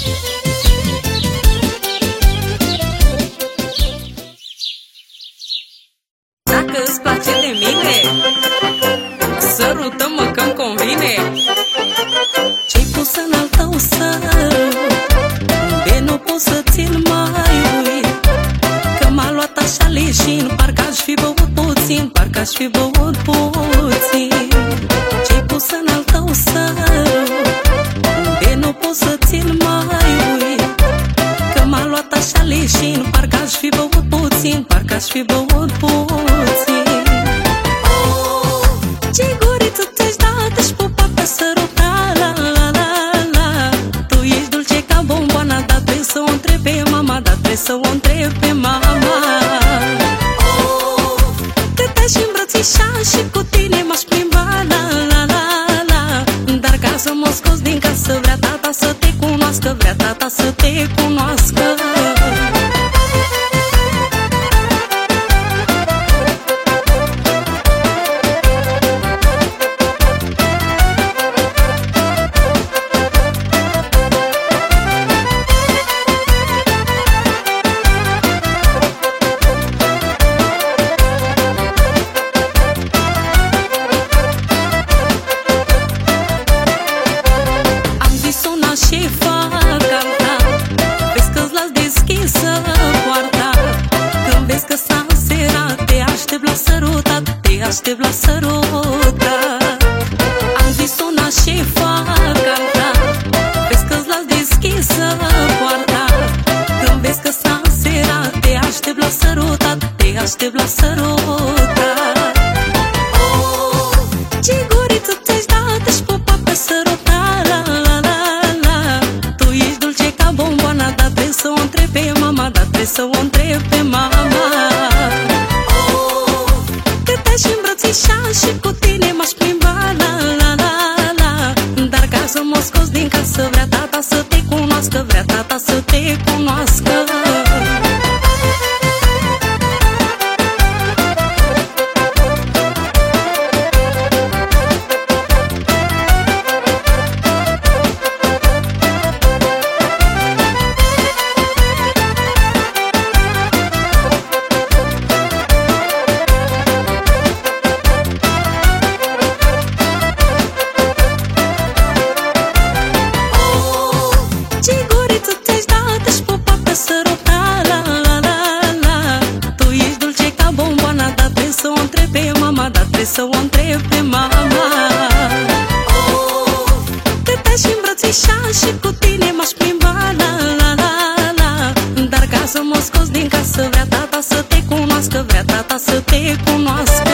Dacă-ți place de mine, sărută-mă că-mi convine. Ce-ai pus în al tău sărut, de nu pot să ți-l mai uit, că m-a luat așa leșin, parcă aș fi băut puțin, parcă aș fi băut puțin. Ce-ai pus în al tău sărut, de nu pot să ți-l mai uit, că m-a luat așa leșin, parcă aș fi băut puțin, parcă aș fi băut puțin. Oh, ce guriță ți-aș da, te-aș pupa pe săruta, la la la la. Tu ești dulce ca bomboana, dar trebuie să o întrebi pe mama, dar trebuie să o întrebi pe mama. Oh, că te-aș îmbrățișa și cu tine m-aș plimba, la la la la. Dar ca să mă scoți din casă, vrea tata să te cunoască, vrea tata să te cunoască. Aștept la sărutat. Am zis una și fac alta, vezi că-ți las deschisă poarta. Când vezi că s-a înserat, te aștept la sărutat, te aștept la sărutat. Oh, ce guriță ți-aș da, te-aș pupa pe sărutat, la la la la. Tu ești dulce ca bomboana, dar trebuie să o întrebi pe mama, dar trebuie să o întrebi pe mama. Și îmbrățișa și cu tine m-aș plimba, la la la la. Dar ca să mă scoți din casă, vrea tata să te cunoască, vrea tata să te cunoască. Să o întreb pe mama. Oh, că te-aș îmbrățișa și cu tine m-aș plimba, la la la la. Dar ca să mă scoți din casă, vrea tata să te cunoască, vrea tata să te cunoască.